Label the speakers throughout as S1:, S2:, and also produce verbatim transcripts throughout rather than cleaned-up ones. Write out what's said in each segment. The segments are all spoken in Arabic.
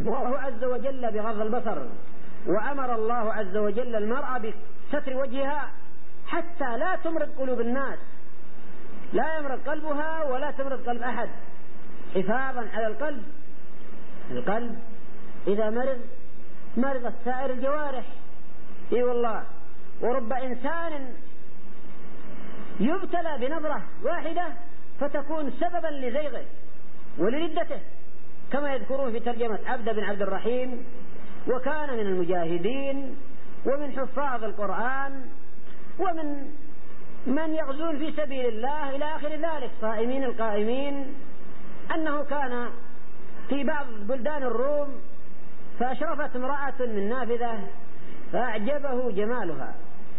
S1: الله عز وجل بغض البصر، وأمر الله عز وجل المرأة بستر وجهها حتى لا تمرض قلوب الناس، لا يمرض قلبها ولا تمرض قلب أحد، حفاظا على القلب. القلب إذا مرض مرضت سائر الجوارح. اي والله، ورب إنسان يبتلى بنظرة واحدة فتكون سببا لزيغه ولردته، كما يذكرون في ترجمة عبد بن عبد الرحيم، وكان من المجاهدين ومن حفاظ القرآن ومن من يغزون في سبيل الله إلى آخر ذلك، صائمين القائمين، أنه كان في بعض بلدان الروم فأشرفت امرأة من نافذة فأعجبه جمالها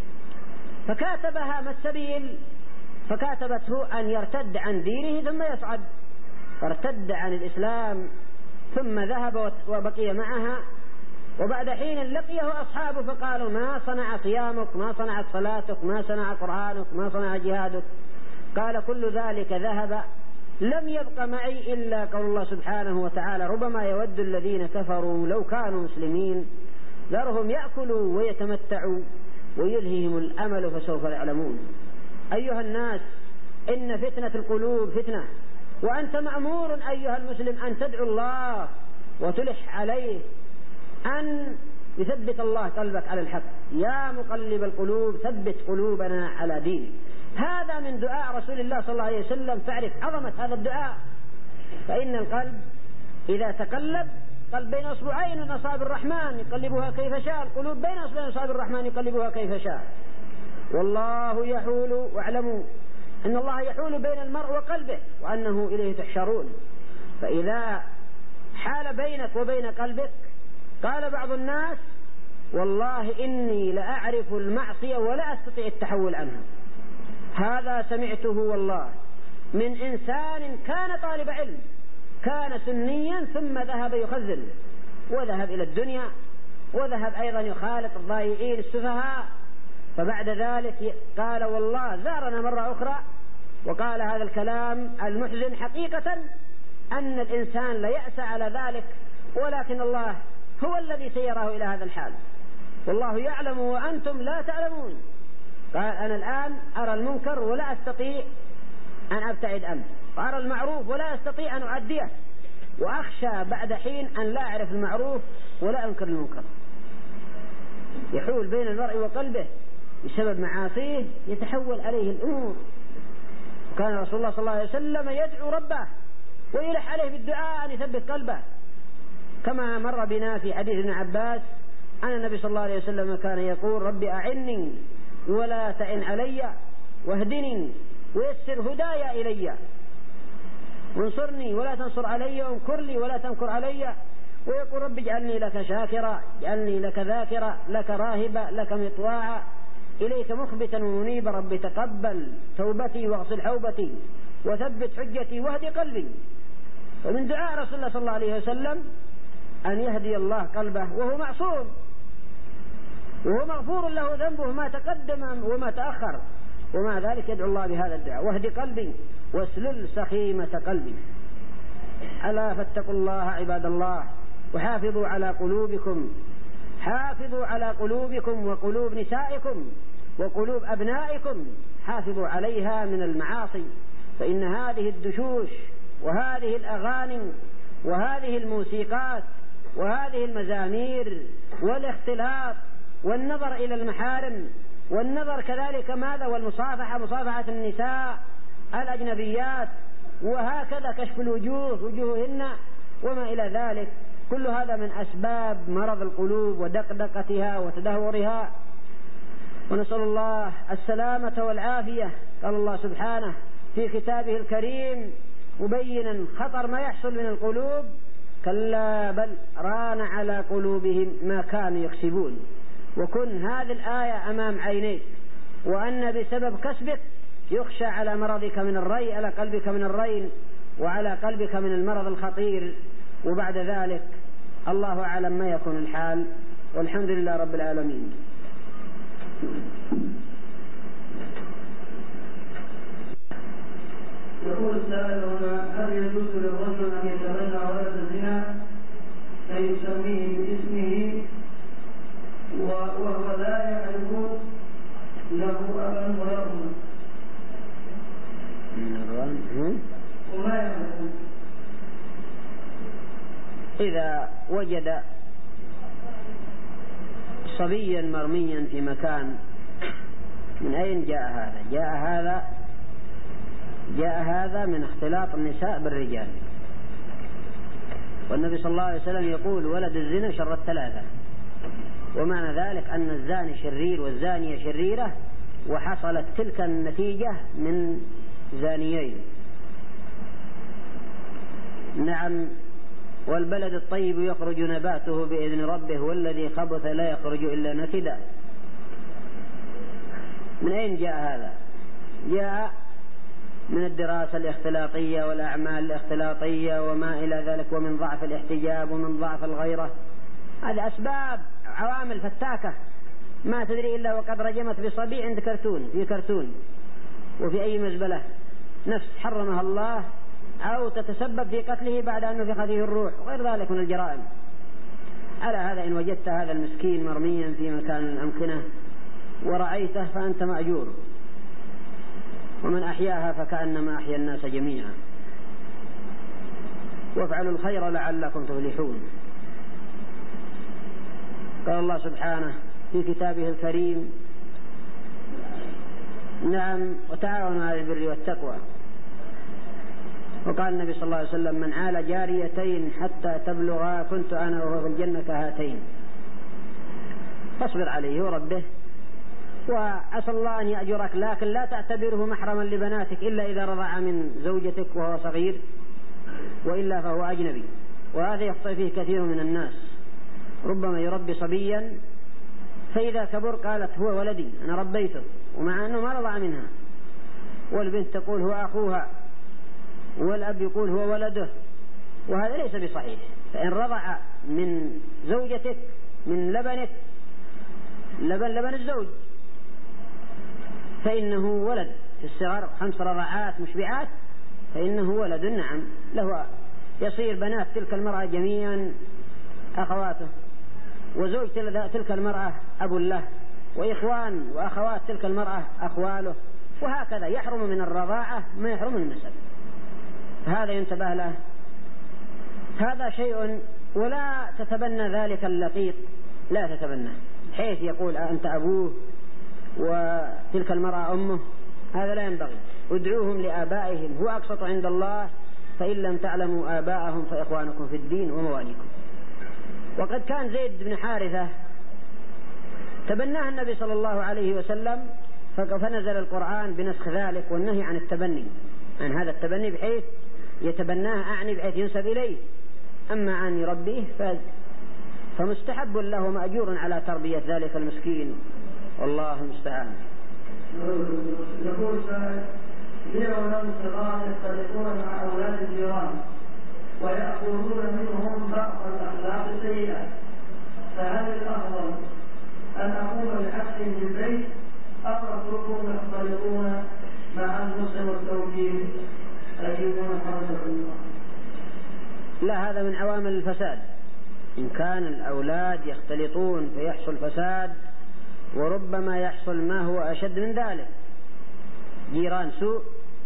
S1: فكاتبها ما السبيل، فكاتبته أن يرتد عن دينه ثم يصعد، فارتد عن الإسلام ثم ذهب وبقي معها، وبعد حين لقيه أصحابه فقالوا: ما صنع صيامك، ما صنعت صلاتك، ما صنع قرآنك، ما صنع جهادك؟ قال: كل ذلك ذهب، لم يبق معي إلا قول الله سبحانه وتعالى: ربما يود الذين كفروا لو كانوا مسلمين ذرهم يأكلوا ويتمتعوا ويلههم الأمل فسوف يعلمون. أيها الناس، إن فتنة القلوب فتنة، وأنت مأمور أيها المسلم أن تدعو الله وتلح عليه أن يثبت الله قلبك على الحق. يا مقلب القلوب ثبت قلوبنا على دينك. هذا من دعاء رسول الله صلى الله عليه وسلم، تعرف عظمة هذا الدعاء. فإن القلب إذا تقلب، قلب بين أصبعين من أصابع الرحمن يقلبها كيف شاء، القلوب بين أصبعين أصابع الرحمن يقلبها كيف شاء. والله يحول، واعلموا أن الله يحول بين المرء وقلبه وأنه إليه تحشرون. فإذا حال بينك وبين قلبك، قال بعض الناس: والله إني لأعرف المعصية ولا أستطيع التحول عنها. هذا سمعته والله من إنسان كان طالب علم، كان سنيا ثم ذهب يخزن وذهب إلى الدنيا، وذهب أيضا يخالط الضائعين السفهاء، فبعد ذلك قال: والله زارنا مرة أخرى وقال هذا الكلام المحزن حقيقة أن الإنسان لا يأسى على ذلك، ولكن الله هو الذي سيراه إلى هذا الحال، والله يعلم وأنتم لا تعلمون. قال: أنا الآن أرى المنكر ولا أستطيع أن أبتعد عنه، وأرى المعروف ولا أستطيع أن أعديه، وأخشى بعد حين أن لا أعرف المعروف ولا أنكر المنكر. يحول بين المرء وقلبه بسبب معاصيه، يتحول عليه الأمور. وكان رسول الله صلى الله عليه وسلم يدعو ربه ويلح عليه بالدعاء أن يثبت قلبه، كما مر بنا في حديث ابن عباس أن النبي صلى الله عليه وسلم كان يقول: ربي أعني ولا تعن علي، واهدني ويسر هدايا إلي، وانصرني ولا تنصر علي، وانكر لي ولا تنكر علي. ويقول: رب اجعلني لك شاكرا، اجعلني لك ذاكرا، لك راهبا، لك مطواعا، إليك مخبتا ومنيبا، رب تقبل توبتي واغسل حوبتي وثبت حجتي واهدي قلبي. ومن دعاء رسول الله صلى الله عليه وسلم أن يهدي الله قلبه وهو معصوم، وهو مغفور له ذنبه ما تقدم وما تأخر، ومع ذلك يدعو الله بهذا الدعاء: واهدي قلبي واسلل سخيمة قلبي. ألا فاتقوا الله عباد الله، وحافظوا على قلوبكم، حافظوا على قلوبكم وقلوب نسائكم وقلوب أبنائكم، حافظوا عليها من المعاصي، فإن هذه الدشوش وهذه الأغاني وهذه الموسيقات وهذه المزامير والاختلاط والنظر إلى المحارم والنظر كذلك ماذا والمصافحة، مصافحة النساء الأجنبيات، وهكذا كشف الوجوه وجوههن وما إلى ذلك، كل هذا من أسباب مرض القلوب ودقدقتها وتدهورها، ونسأل الله السلامة والعافية. قال الله سبحانه في كتابه الكريم مبينا خطر ما يحصل من القلوب: كلا بل ران على قلوبهم ما كانوا يكسبون. وكن هذه الآية أمام عينيك، وأن بسبب كسبك يخشى على مرضك من الري، على قلبك من الرين، وعلى قلبك من المرض الخطير. وبعد ذلك الله أعلم ما يكون الحال، والحمد لله رب العالمين.
S2: يقول السائل هنا: هل يجوز للرجل أن يتبنى ولد الزنا كي
S1: إذا وجد صبيا مرميا في مكان، من أين جاء هذا؟ جاء هذا جاء هذا من اختلاط النساء بالرجال، والنبي صلى الله عليه وسلم يقول ولد الزنا شر الثلاثة، ومعنى ذلك أن الزاني شرير والزانية شريرة، وحصلت تلك النتيجة من زانيين. نعم. والبلد الطيب يخرج نباته بإذن ربه والذي خبث لا يخرج إلا نكدا. من أين جاء هذا؟ جاء من الدراسة الاختلاطية والأعمال الاختلاطية وما إلى ذلك، ومن ضعف الاحتجاب ومن ضعف الغيرة. هذه أسباب عوامل فتاكة ما تدري إلا وقد رجمت بصبي عند كرتون في كرتون وفي أي مزبلة، نفس حرمها الله، أو تتسبب في قتله بعد أن نفخ فيه الروح، وغير ذلك من الجرائم. على هذا إن وجدت هذا المسكين مرميا في مكان الأمكنة ورأيته فأنت مأجور، ومن أحياها فكأنما أحيا الناس جميعا. وافعلوا الخير لعلكم تفلحون. قال الله سبحانه في كتابه الكريم: نعم، وتعاونوا على البر والتقوى. وقال النبي صلى الله عليه وسلم: من عال جاريتين حتى تبلغا كنت أنا وهو في الجنة كهاتين. فاصبر عليه وربه، وعسى الله أن يأجرك، لكن لا تعتبره محرما لبناتك إلا إذا رضع من زوجتك وهو صغير، وإلا فهو أجنبي. وهذا يخطئ فيه كثير من الناس، ربما يربي صبيا فإذا كبر قالت هو ولدي أنا ربيته، ومع أنه ما رضع منها. والبنت تقول هو أخوها، والأب يقول هو ولده، وهذا ليس بصحيح. فإن رضع من زوجتك من لبنك، لبن لبن الزوج، فإنه ولد في الصغر، خمس رضعات مشبعات، فإنه ولد. نعم، له يصير بنات تلك المرأة جميعا أخواته، وزوج تلك المرأة أب له، وإخوان وأخوات تلك المرأة أخواله، وهكذا يحرم من الرضاعة ما يحرم من النسب. هذا ينتبه له، هذا شيء. ولا تتبنى ذلك اللقيط، لا تتبنى حيث يقول أنت أبوه وتلك المرأة أمه، هذا لا ينبغي. ادعوهم لآبائهم هو أقسط عند الله، فإن لم تعلموا آباءهم فإخوانكم في الدين ومواليكم. وقد كان زيد بن حارثة تبناه النبي صلى الله عليه وسلم، فنزل القرآن بنسخ ذلك والنهي عن التبني، عن هذا التبني بحيث يتبناه، أعني بحيث ينسب إليه. أما عن يربيه فمستحب له مأجور على تربية ذلك المسكين، والله المستعان.
S2: يقول سائل: لي أولاد صغار يختلطون مع أولاد الجيران ويأخذون منهم بعض الأخلاق السيئة، فهل الأفضل أن أقوم بحبسهم في البيت أو أتركهم يختلطون مع المسلم والتوكيل؟ أجيبون حرمة الله.
S1: لا، هذا من عوامل الفساد. إن كان الأولاد يختلطون فيحصل فساد، وربما يحصل ما هو أشد من ذلك، جيران سوء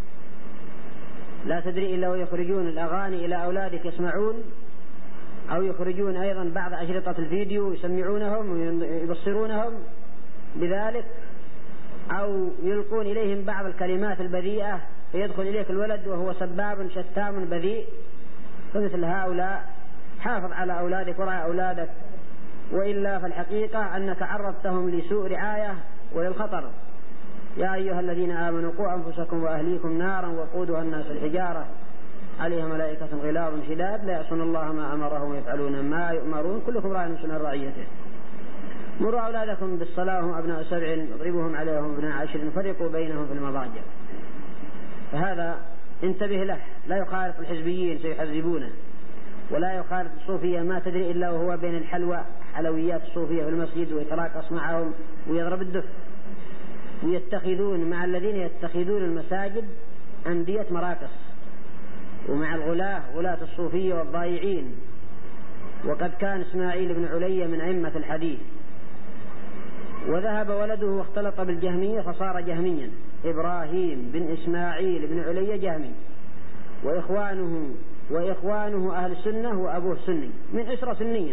S1: لا تدري إلا ويخرجون الأغاني إلى أولادك يسمعون، أو يخرجون أيضا بعض أشرطة الفيديو يسمعونهم ويبصرونهم بذلك، أو يلقون إليهم بعض الكلمات البذيئة فيدخل إليك الولد وهو سباب شتام بذيء. فمثل هؤلاء حافظ على أولادك ورعى أولادك، وإلا فالحقيقة أنك عرضتهم لسوء رعاية وللخطر. يا أيها الذين آمنوا قوا أنفسكم وأهليكم نارا وقودها الناس الحجارة عليها ملائكة غلاظ شداد لا يعصون الله ما أمرهم ويفعلون ما يؤمرون كلكم راع من سنن رعيته. مروا أولادكم بالصلاة وهم أبناء سبع واضربوهم عليها وهم أبناء عشر وفرقوا بينهم في المضاجع. فهذا انتبه له، لا يخالط الحزبيين سيحزبونه، ولا يخالط الصوفية ما تدري إلا وهو بين الحلوى حلويات الصوفية في المسجد ويتراقص معهم ويضرب الدف، ويتخذون مع الذين يتخذون المساجد أندية مراقص، ومع الغلاة غلاة الصوفية والضائعين. وقد كان إسماعيل بن علي من أئمة الحديث، وذهب ولده واختلط بالجهمية فصار جهميا، إبراهيم بن إسماعيل بن علي جهمي، وإخوانه وإخوانه أهل السنة وأبوه سني من أسرة سنية.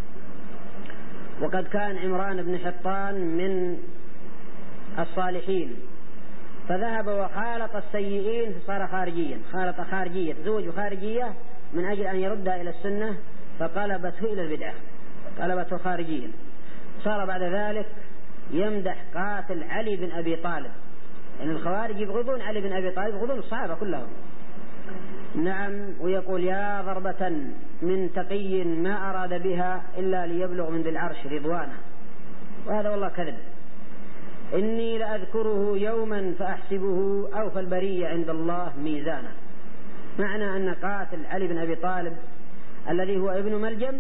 S1: وقد كان عمران بن حطان من الصالحين، فذهب وخالط السيئين فصار خارجيا، خالط خارجية، تزوج خارجية من أجل أن يردها إلى السنة، فقلبته إلى البدعة، قلبته خارجيا. صار بعد ذلك يمدح قاتل علي بن أبي طالب، يعني الخوارج يبغضون علي بن أبي طالب، يبغضون الصحابة كلهم. نعم، ويقول: يا ضربة من تقي ما أراد بها إلا ليبلغ من ذي العرش رضوانه. وهذا والله كذب. إني لأذكره يوما فأحسبه أوفى البرية عند الله ميزانا. معنى أن قاتل علي بن أبي طالب الذي هو ابن ملجم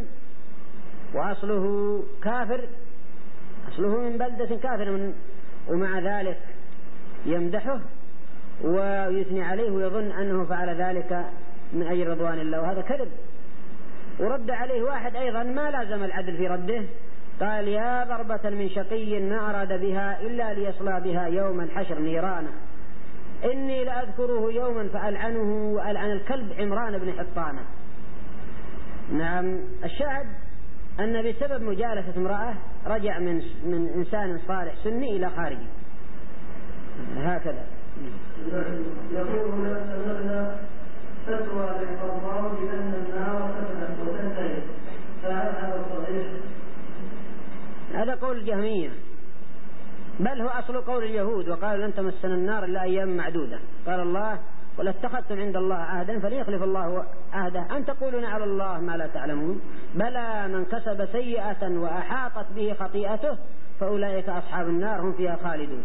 S1: وأصله كافر، أصله من بلدة كافر، من ومع ذلك يمدحه ويثني عليه ويظن أنه فعل ذلك من أجل رضوان الله، وهذا كذب. ورد عليه واحد أيضا ما لازم العدل في رده، قال: يا ضربة من شقي ما أراد بها إلا ليصلى بها يوم الحشر نيرانا. إني لأذكره يوما فألعنه وألعن الكلب عمران بن حطان. نعم، الشاهد أن بسبب مجالسة امرأة رجع من من إنسان صالح سني إلى خارجي. هكذا.
S2: يقول: هنا سمعنا فتوى للقضاء بأن النار تفتح وتنتهي، فهل هذا صحيح؟
S1: هذا قول الجهمية، بل هو أصل قول اليهود، وقال: لن تمسنا النار إلا أيام معدودة. قال الله: ولا اتخذتم عند الله عهدا فليخلف الله عهده أن تقولون على الله ما لا تعلمون. بلى من كسب سيئة وأحاطت به خطيئته فأولئك أصحاب النار هم فيها خالدون.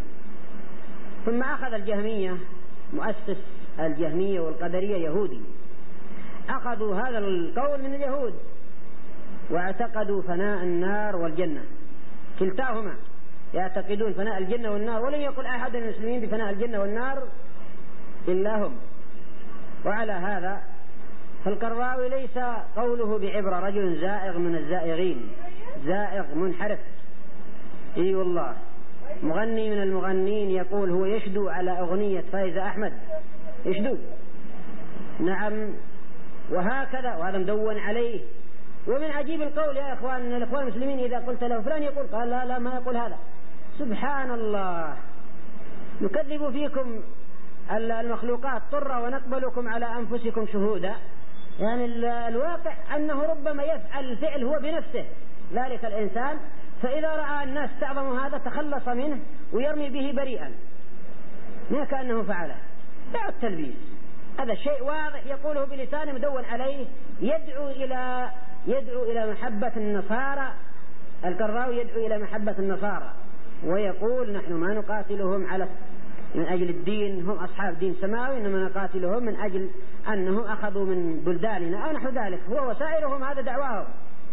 S1: ثم أخذ الجهمية، مؤسس الجهمية والقدرية يهودي، أخذوا هذا القول من اليهود واعتقدوا فناء النار والجنة، كلتاهما يعتقدون فناء الجنة والنار، ولم يقل أحد من المسلمين بفناء الجنة والنار إلا هم. وعلى هذا فالقرضاوي ليس قوله بعبرة، رجل زائغ من الزائغين، زائغ منحرف. إي والله، مغني من المغنين يقول هو يشدو على أغنية فايزة أحمد، يشدو. نعم، وهكذا، وهذا مدون عليه. ومن عجيب القول يا إخوان أن الإخوان المسلمين إذا قلت له فلان يقول، قال: لا لا ما يقول هذا. سبحان الله، نكذب فيكم المخلوقات طرة ونقبلكم على أنفسكم شهودا. يعني الواقع أنه ربما يفعل الفعل هو بنفسه ذلك الإنسان، فإذا رأى الناس تعظم هذا تخلص منه ويرمي به بريئا ما كأنه فعله. دع التلبيس، هذا شيء واضح يقوله بلسانه مدون عليه، يدعو إلى يدعو إلى محبة النصارى. القرضاوي يدعو إلى محبة النصارى ويقول: نحن ما نقاتلهم على من أجل الدين، هم أصحاب دين سماوي، إنما نقاتلهم من أجل أنهم أخذوا من بلداننا أو نحو ذلك، هو وسائرهم هذا دعواهم.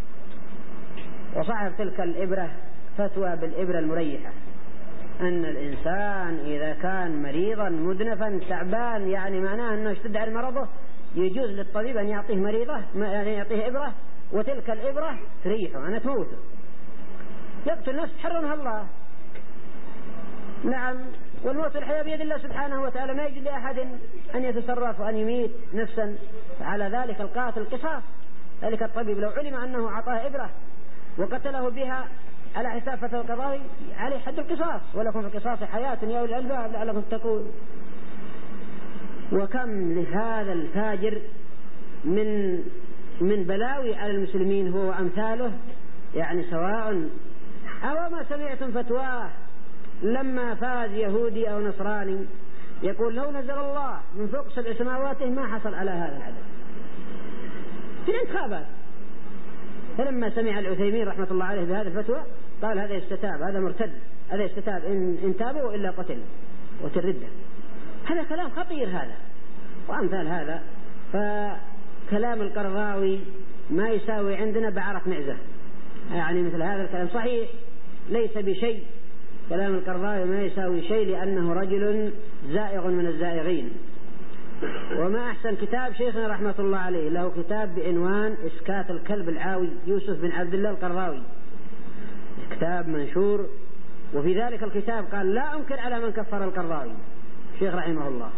S1: وصاحب تلك الإبرة فتوى بالإبرة المريحة، أن الإنسان إذا كان مريضا مدنفا تعبان، يعني معناه أنه اشتد على مرضه، يجوز للطبيب أن يعطيه مريضة، يعني يعطيه إبرة، وتلك الإبرة تريحه، أنا تموته، يقتل نفس حرمها الله. نعم، والموت والحياة بيد الله سبحانه وتعالى، ما يجوز لأحد أن يتصرف وأن يميت نفسا. على ذلك القاتل قصاص. ذلك الطبيب لو علم أنه أعطاه إبرة وقتله بها على حساب فتوى القضاء عليه حد القصاص، ولكم في القصاص حياة يا أولي الألباب لعلكم تتقون. وكم لهذا الفاجر من من بلاوي على المسلمين هو وأمثاله، يعني سواء. أو ما سمعتم فتواه لما فاز يهودي أو نصراني يقول: لو نزل الله من فوق سبع سماواته ما حصل على هذا العدد في الانتخابات. فلما سمع العثيمين رحمة الله عليه بهذه الفتوى قال: هذا يستتاب، هذا مرتد، هذا يستتاب إن, إن تابوا إلا قتل وتردة. هذا كلام خطير هذا، وأمثال هذا. فكلام القرضاوي ما يساوي عندنا بعرق معزة، يعني مثل هذا الكلام صحيح ليس بشيء، كلام القرضاوي ما يساوي شيء لأنه رجل زائغ من الزائغين. وما أحسن كتاب شيخنا رحمة الله عليه، له كتاب بعنوان إسكات الكلب العاوي، يوسف بن عبد الله القرضاوي، كتاب منشور. وفي ذلك الكتاب قال: لا أنكر على من كفر القرضاوي، الشيخ رحمه الله.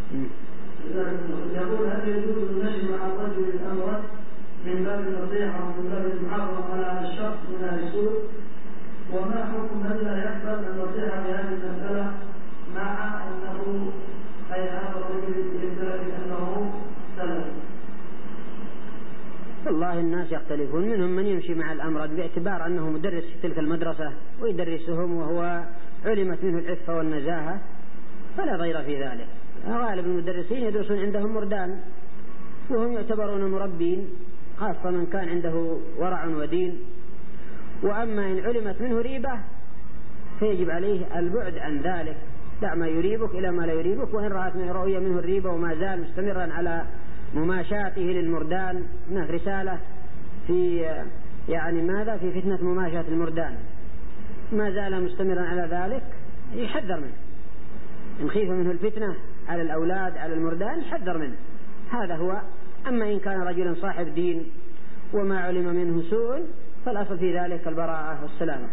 S2: يقول هل يجوز المشي مع الرجل الأمرد من باب النصيحة ومن باب المحافظة على هذا الشخص من أهل السوء؟ وما حكم من لا يقبل النصيحة في هذه المسألة مع أنه أي هذا الرجل يدعي بأنه سلم؟
S1: والله الناس يختلفون، منهم من يمشي مع الأمرد باعتبار أنه مدرس في تلك المدرسة ويدرسهم وهو علمت منه العفة والنزاهة فلا ضير في ذلك. غالب المدرسين يدرسون عندهم مردان وهم يعتبرون مربين، خاصة من كان عنده ورع ودين. وأما إن علمت منه ريبة فيجب عليه البعد عن ذلك، دع ما يريبك إلى ما لا يريبك. وإن رأت من رؤية منه الريبة وما زال مستمرا على مماشاته للمردان، هناك رسالة في يعني ماذا في فتنة مماشاة المردان، ما زال مستمرا على ذلك يحذر منه، إن خيف منه الفتنة على الأولاد على المردان يحذر منه، هذا هو. أما إن كان رجلا صاحب دين وما علم منه سوء فالأصل في ذلك البراءة والسلامة.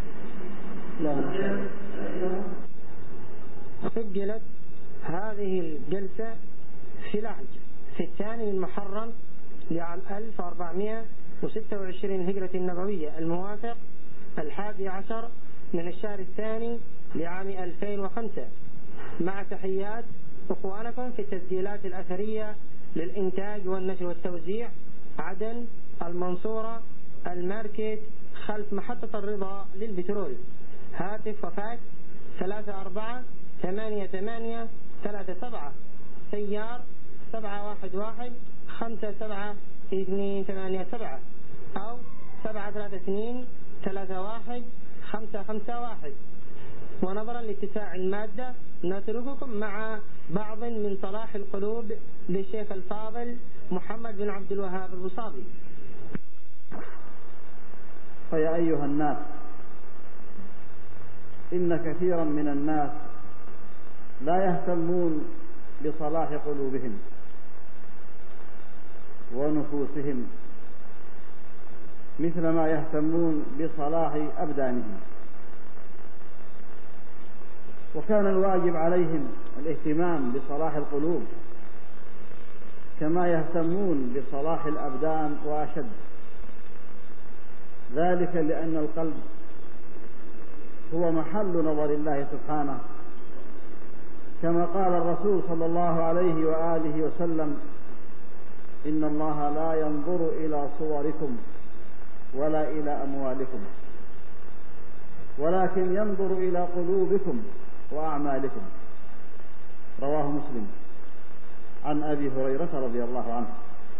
S3: سجلت هذه الجلسة في العج في الثاني من محرم لعام ألف وأربعمائة وستة وعشرين هجرة النبوية الموافق الحادي عشر من الشهر الثاني لعام ألفين وخمسة، مع تحيات إخوانكم في التسجيلات الأثرية للإنتاج والنشر والتوزيع، عدن، المنصورة، الماركت، خلف محطة الرضا للبترول. هاتف وفاكس ثلاثة أربعة ثمانية ثمانية ثلاثة سبعة، سيار سبعة واحد واحد خمسة سبعة اثنين ثمانية سبعة، أو سبعة ثلاثة اثنين ثلاثة واحد خمسة خمسة واحد. ونظرا لاتساع المادة نترككم مع بعض من صلاح القلوب للشيخ الفاضل محمد بن عبد الوهاب البصابي.
S4: فيا أيها الناس، إن كثيرا من الناس لا يهتمون بصلاح قلوبهم ونفوسهم مثل ما يهتمون بصلاح أبدانهم، وكان الواجب عليهم الاهتمام بصلاح القلوب كما يهتمون بصلاح الأبدان وأشد، ذلك لأن القلب هو محل نظر الله سبحانه، كما قال الرسول صلى الله عليه وآله وسلم: إن الله لا ينظر إلى صوركم ولا إلى أموالكم ولكن ينظر إلى قلوبكم وأعمالكم. رواه مسلم عن أبي هريرة رضي الله عنه.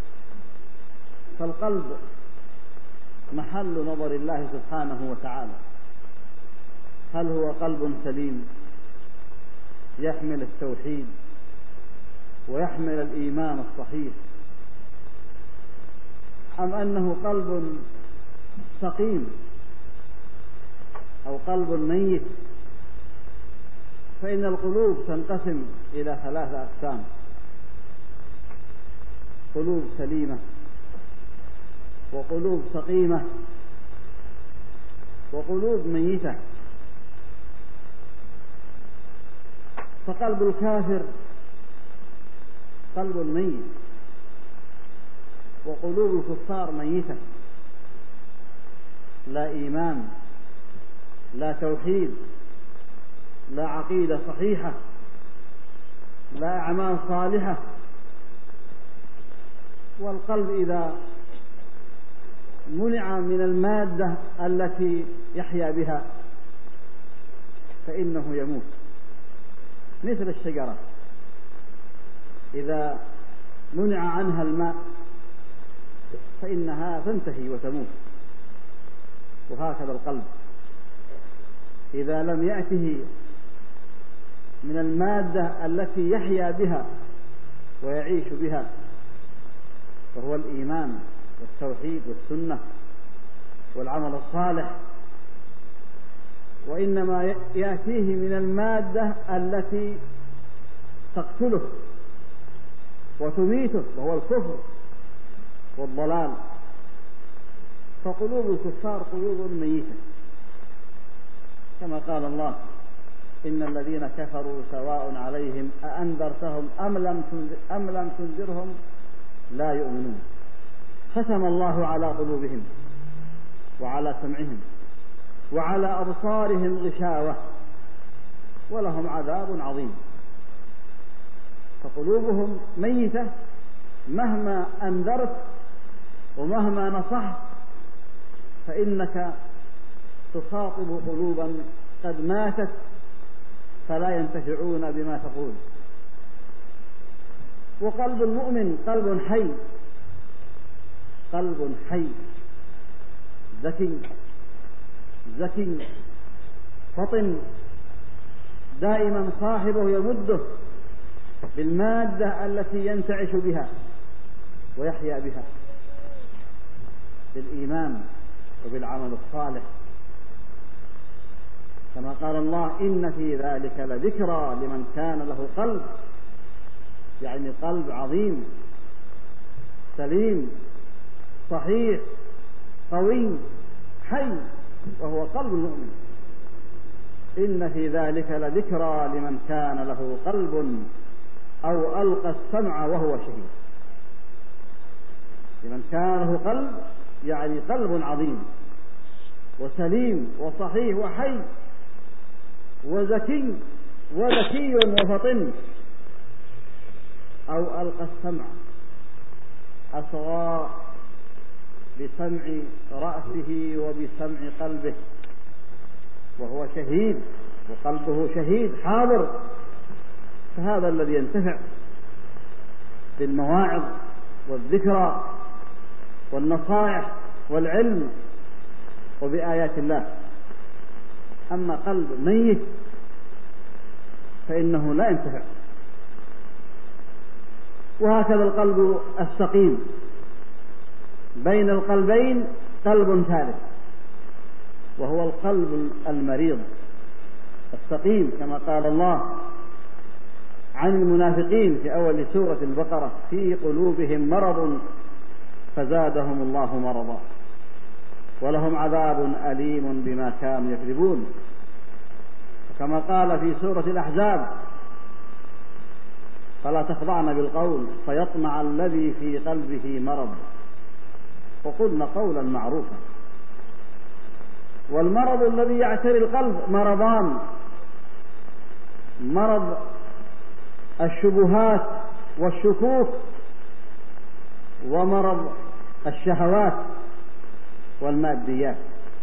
S4: فالقلب محل نظر الله سبحانه وتعالى، هل هو قلب سليم يحمل التوحيد ويحمل الإيمان الصحيح، أم أنه قلب سقيم أو قلب ميت؟ فإن القلوب تنقسم إلى ثلاثة أقسام: قلوب سليمة، وقلوب سقيمة، وقلوب ميتة. فقلب الكافر قلب ميت، وقلوب الكفار ميتة، لا إيمان، لا توحيد، لا عقيدة صحيحة، لا أعمال صالحة. والقلب إذا منع من المادة التي يحيا بها فإنه يموت، مثل الشجرة إذا منع عنها الماء فإنها تنتهي وتموت. وهكذا القلب إذا لم يأته من المادة التي يحيا بها ويعيش بها، وهو الإيمان والتوحيد والسنة والعمل الصالح، وإنما يأتيه من المادة التي تقتله وتميته، وهو الكفر والضلال. فقلوب الكفار قلوب ميتة، كما قال الله: إن الذين كفروا سواء عليهم أأنذرتهم أم لم أم لم تنذرهم لا يؤمنون ختم الله على قلوبهم وعلى سمعهم وعلى أبصارهم غشاوة ولهم عذاب عظيم. فقلوبهم ميتة مهما أنذرت ومهما نصحت، فإنك تخاطب قلوبا قد ماتت فلا ينتفعون بما تقول. وقلب المؤمن قلب حي، قلب حي ذكي ذكي فطن، دائما صاحبه يمده بالمادة التي ينتعش بها ويحيا بها، بالإيمان وبالعمل الصالح، كما قال الله: إن في ذلك لذكرى لمن كان له قلب، يعني قلب عظيم سليم صحيح قوي حي، وهو قلب المؤمن. إن في ذلك لذكرى لمن كان له قلب أو ألقى السمع وهو شهيد. لمن كان له قلب يعني قلب عظيم وسليم وصحيح وحي وذكي وذكي وفطن، أو ألقى السمع أصغى بسمع رأسه وبسمع قلبه وهو شهيد وقلبه شهيد حاضر، فهذا الذي ينتفع بالمواعظ والذكرى والنصائح والعلم وبآيات الله. أما قلب ميت فإنه لا ينتفع. وهكذا القلب السقيم، بين القلبين قلب ثالث وهو القلب المريض السقيم، كما قال الله عن المنافقين في أول سورة البقرة: في قلوبهم مرض فزادهم الله مرضا ولهم عذاب أليم بما كانوا يكذبون. كما قال في سورة الأحزاب: فلا تخضعن بالقول فيطمع الذي في قلبه مرض وقلن قولا معروفا. والمرض الذي يعتري القلب مرضان: مرض الشبهات والشكوك، ومرض الشهوات والماديات.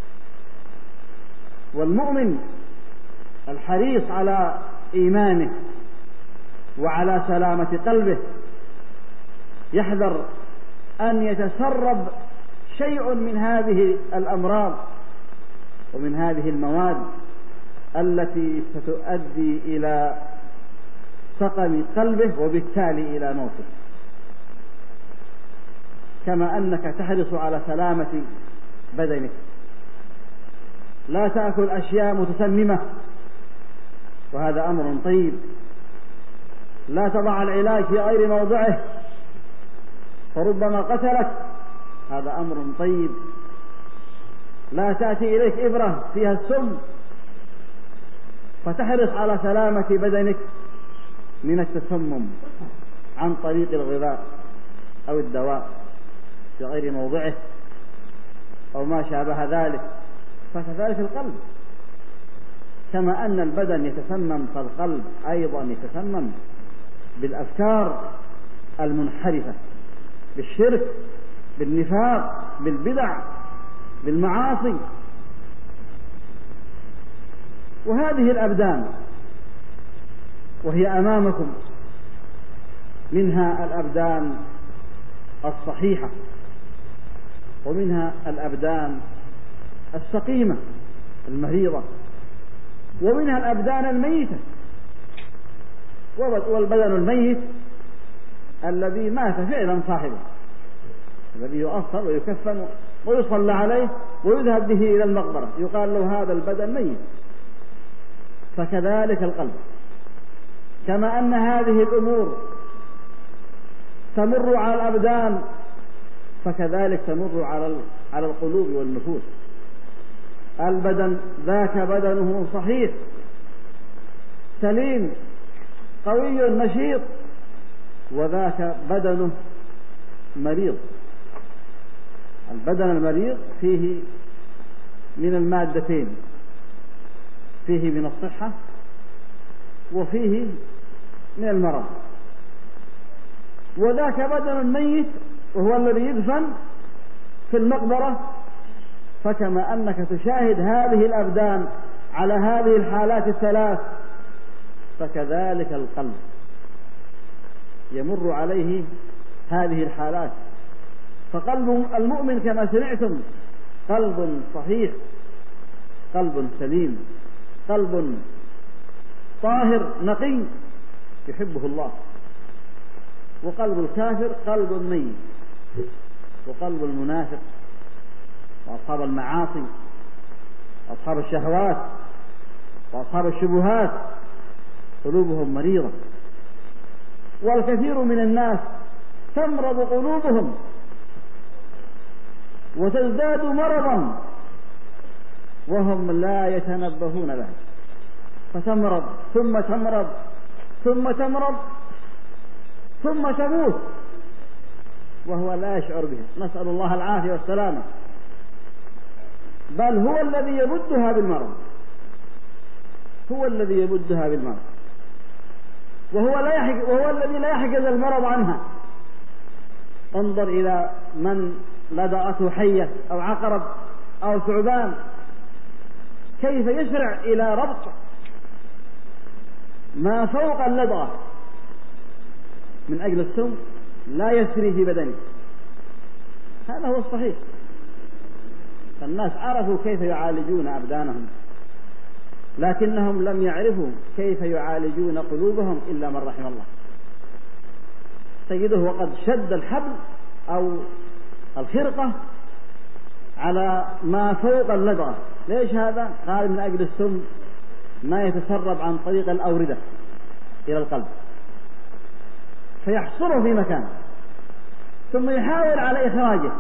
S4: والمؤمن الحريص على إيمانه وعلى سلامة قلبه يحذر أن يتسرب شيء من هذه الأمراض ومن هذه المواد التي ستؤدي إلى سقم قلبه وبالتالي إلى موته. كما أنك تحرص على سلامة بدنك، لا تأكل أشياء متسممة وهذا أمر طيب، لا تضع العلاج في غير موضعه فربما قتلك، هذا أمر طيب، لا تأتي إليك إبرة فيها السم فتحرص على سلامة بدنك من التسمم عن طريق الغذاء أو الدواء في غير موضعه أو ما شابه ذلك. فكذلك القلب، كما أن البدن يتسمم فالقلب أيضا يتسمم بالأفكار المنحرفة، بالشرك، بالنفاق، بالبدع، بالمعاصي. وهذه الأبدان وهي أمامكم، منها الأبدان الصحيحة ومنها الأبدان السقيمة المريضة ومنها الأبدان الميتة. والبدن الميت الذي مات فعلا صاحبه، الذي يؤصل ويكفن ويصلى عليه ويذهب به إلى المقبرة، يقال له هذا البدن ميت. فكذلك القلب، كما أن هذه الأمور تمر على الأبدان فكذلك تمر على على القلوب والنفوس. البدن ذاك بدنه صحيح سليم قوي نشيط، وذاك بدنه مريض. البدن المريض فيه من المادتين، فيه من الصحة وفيه من المرض. وذاك بدن الميت وهو الذي يدفن في المقبرة. فكما أنك تشاهد هذه الأبدان على هذه الحالات الثلاث، فكذلك القلب يمر عليه هذه الحالات. فقلب المؤمن كما سمعتم قلب صحيح، قلب سليم، قلب طاهر نقي يحبه الله. وقلب الكافر قلب ميت. وقلب المنافق وأصحاب المعاصي وأصحاب الشهوات وأصحاب الشبهات قلوبهم مريضة. والكثير من الناس تمرض قلوبهم وتزداد مرضا وهم لا يتنبهون له، فتمرض ثم تمرض ثم تمرض ثم تموت وهو لا يشعر به، نسأل الله العافية والسلامة. بل هو الذي يبدها بالمرض، هو الذي يبدها بالمرض، وهو, لا يحج وهو الذي لا يحجز المرض عنها. انظر إلى من لدغته حية أو عقرب أو ثعبان، كيف يسرع إلى ربط ما فوق اللدغة من أجل السم لا يسري في بدنه. هذا هو الصحيح. فالناس عرفوا كيف يعالجون أبدانهم، لكنهم لم يعرفوا كيف يعالجون قلوبهم إلا من رحم الله. تجده وقد شد الحبل أو الخرقة على ما فوق اللدغة. ليش هذا؟ قال من أجل السم ما يتسرب عن طريق الأوردة إلى القلب، فيحصره في مكان ثم يحاول على إخراجه.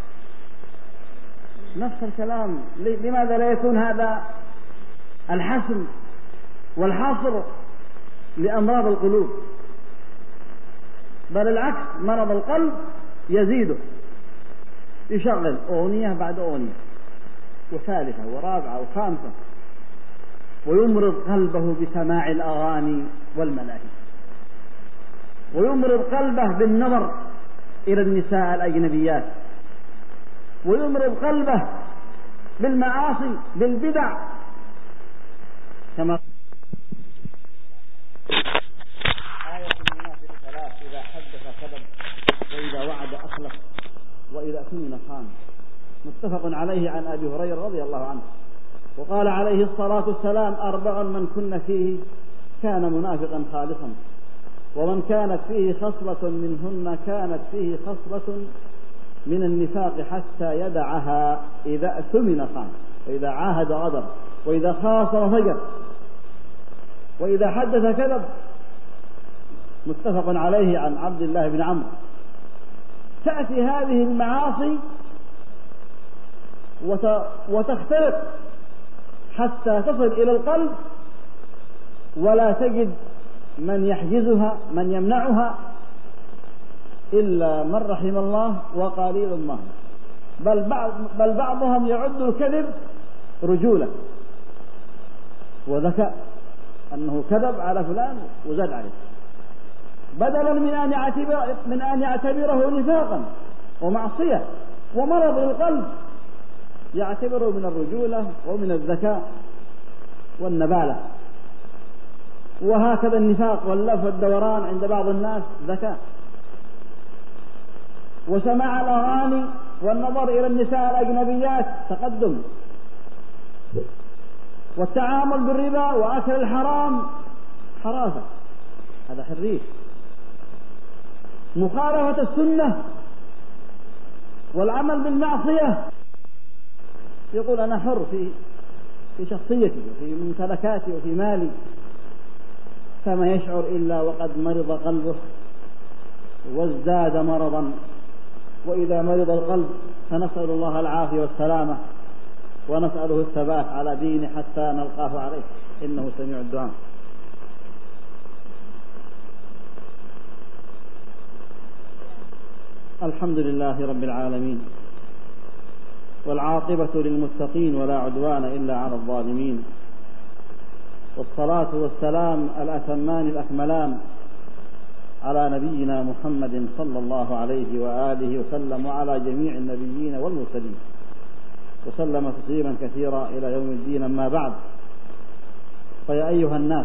S4: نفس الكلام، لماذا لا يكون هذا الحسم والحصر لأمراض القلوب؟ بل العكس، مرض القلب يزيده، يشغل أغنية بعد أغنية وثالثة ورابعة وخامسة، ويمرض قلبه بسماع الأغاني والملاهي، ويمرض قلبه بالنظر إلى النساء الأجنبيات، ويمرض قلبه بالمعاصي بالبدع. كما آية المنافق ثلاث: إذا حدث كذب، وإذا وعد أخلف، وإذا اؤتمن خان. متفق عليه عن أبي هريرة رضي الله عنه. وقال عليه الصلاة والسلام: أربع من كن فيه كان منافقا خالصا، ومن كانت فيه خصلة منهن كانت فيه خصلة من النفاق حتى يدعها. إذا اؤتمن خان، وإذا عاهد غدر، وإذا خاصم فجر، وإذا حدث كذب. متفق عليه عن عبد الله بن عمرو. تأتي هذه المعاصي وتختلط حتى تصل إلى القلب، ولا تجد من يحجزها من يمنعها إلا من رحم الله وقليل ما. بل, بعض بل بعضهم يعد الكذب رجولة وذكاء، أنه كذب على فلان وزاد عليه، بدلا من أن يعتبر من أن يعتبره نفاقا ومعصية ومرض للقلب، يعتبره من الرجولة ومن الذكاء والنبالة. وهكذا النفاق واللف والدوران عند بعض الناس ذكاء. وسماع الأغاني والنظر إلى النساء الأجنبيات تقدم. والتعامل بالربا وأكل الحرام حراسة، هذا حريف. مخالفة السنة والعمل بالمعصية، يقول أنا حر في في شخصيتي وفي ممتلكاتي وفي مالي، فما يشعر إلا وقد مرض قلبه وازداد مرضا. وإذا مرض القلب فنسأل الله العافية والسلامة، ونسأله الثبات على دينه حتى نلقاه عليه، إنه سميع الدعاء. الحمد لله رب العالمين، والعاقبة للمتقين ولا عدوان إلا على الظالمين، والصلاة والسلام الأتمان الأكملان على نبينا محمد صلى الله عليه وآله وسلم وعلى جميع النبيين والمرسلين، وسلم تسليما كثيرا إلى يوم الدين. أما بعد، فيا أيها الناس،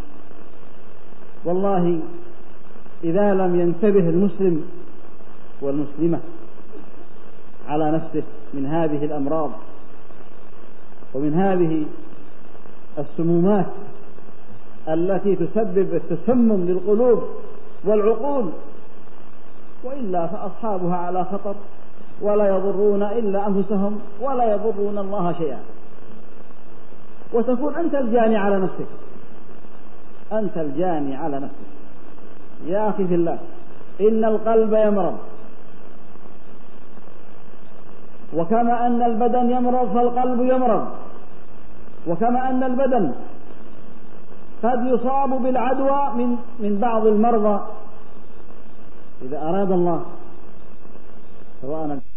S4: والله إذا لم ينتبه المسلم والمسلمة على نفسه من هذه الأمراض ومن هذه السمومات التي تسبب التسمم للقلوب والعقول، وإلا فأصحابها على خطر، ولا يضرون إلا أنفسهم ولا يضرون الله شيئا، وتكون أنت الجاني على نفسك، أنت الجاني على نفسك. يا أخي في الله، إن القلب يمرض، وكما أن البدن يمرض فالقلب يمرض، وكما أن البدن قد يصاب بالعدوى من من بعض المرضى إذا أراد الله، سواء